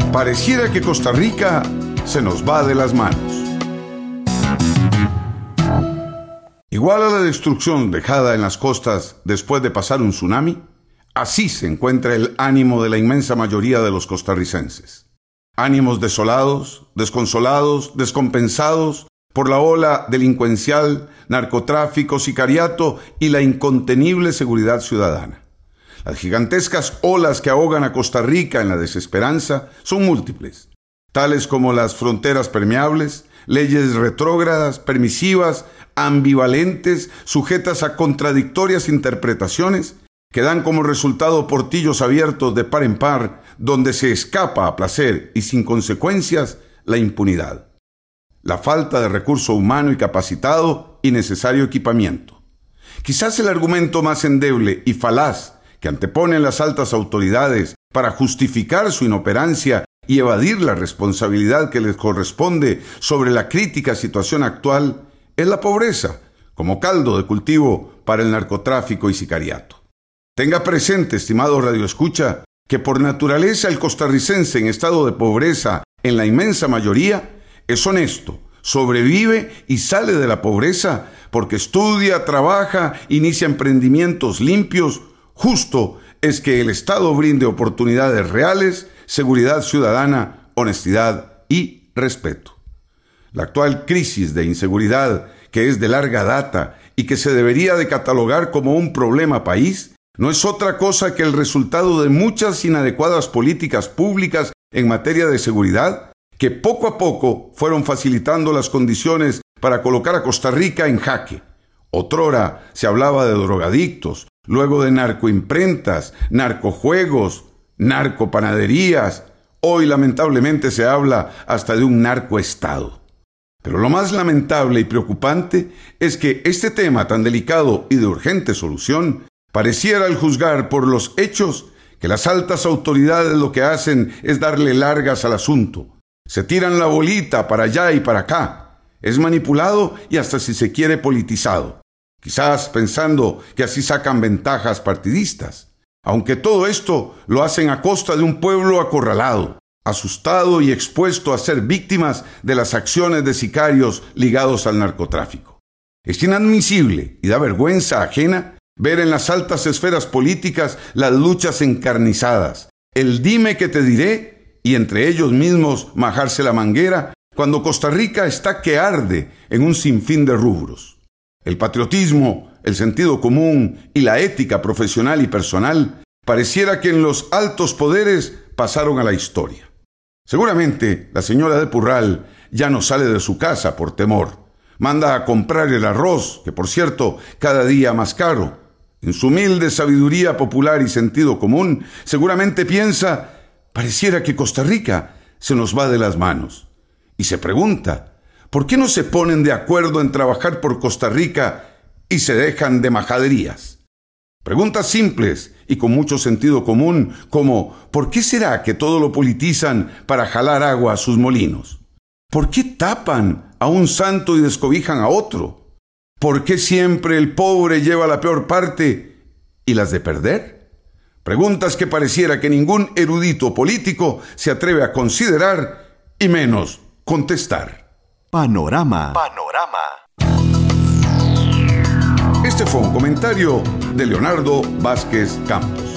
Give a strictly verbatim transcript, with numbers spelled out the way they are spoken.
Pareciera que Costa Rica se nos va de las manos. Igual a la destrucción dejada en las costas después de pasar un tsunami, así se encuentra el ánimo de la inmensa mayoría de los costarricenses. Ánimos desolados, desconsolados, descompensados por la ola delincuencial, narcotráfico, sicariato y la incontenible seguridad ciudadana. Las gigantescas olas que ahogan a Costa Rica en la desesperanza son múltiples, tales como las fronteras permeables, leyes retrógradas, permisivas, ambivalentes, sujetas a contradictorias interpretaciones, que dan como resultado portillos abiertos de par en par, donde se escapa a placer y sin consecuencias la impunidad. La falta de recurso humano y capacitado y necesario equipamiento. Quizás el argumento más endeble y falaz que anteponen las altas autoridades para justificar su inoperancia y evadir la responsabilidad que les corresponde sobre la crítica situación actual es la pobreza, como caldo de cultivo para el narcotráfico y sicariato. Tenga presente, estimado radioescucha, que por naturaleza el costarricense en estado de pobreza, en la inmensa mayoría, es honesto, sobrevive y sale de la pobreza porque estudia, trabaja, inicia emprendimientos limpios. Justo es que el Estado brinde oportunidades reales, seguridad ciudadana, honestidad y respeto. La actual crisis de inseguridad, que es de larga data y que se debería de catalogar como un problema país, no es otra cosa que el resultado de muchas inadecuadas políticas públicas en materia de seguridad, que poco a poco fueron facilitando las condiciones para colocar a Costa Rica en jaque. Otrora se hablaba de drogadictos, luego de narcoimprentas, narcojuegos, narcopanaderías. Hoy lamentablemente se habla hasta de un narcoestado. Pero lo más lamentable y preocupante es que este tema tan delicado y de urgente solución pareciera, al juzgar por los hechos, que las altas autoridades lo que hacen es darle largas al asunto. Se tiran la bolita para allá y para acá. Es manipulado y hasta, si se quiere, politizado. Quizás pensando que así sacan ventajas partidistas. Aunque todo esto lo hacen a costa de un pueblo acorralado, asustado y expuesto a ser víctimas de las acciones de sicarios ligados al narcotráfico. Es inadmisible y da vergüenza ajena ver en las altas esferas políticas las luchas encarnizadas, el dime que te diré, y entre ellos mismos majarse la manguera, cuando Costa Rica está que arde en un sinfín de rubros. El patriotismo, el sentido común y la ética profesional y personal pareciera que en los altos poderes pasaron a la historia. Seguramente la señora de Purral ya no sale de su casa por temor. Manda a comprar el arroz, que por cierto, cada día más caro. En su humilde sabiduría popular y sentido común, seguramente piensa, pareciera que Costa Rica se nos va de las manos. Y se pregunta, ¿por qué no se ponen de acuerdo en trabajar por Costa Rica y se dejan de majaderías? Preguntas simples y con mucho sentido común, como ¿por qué será que todo lo politizan para jalar agua a sus molinos? ¿Por qué tapan a un santo y descobijan a otro? ¿Por qué siempre el pobre lleva la peor parte y las de perder? Preguntas que pareciera que ningún erudito político se atreve a considerar y menos contestar. Panorama. Panorama. Este fue un comentario de Leonardo Vázquez Campos.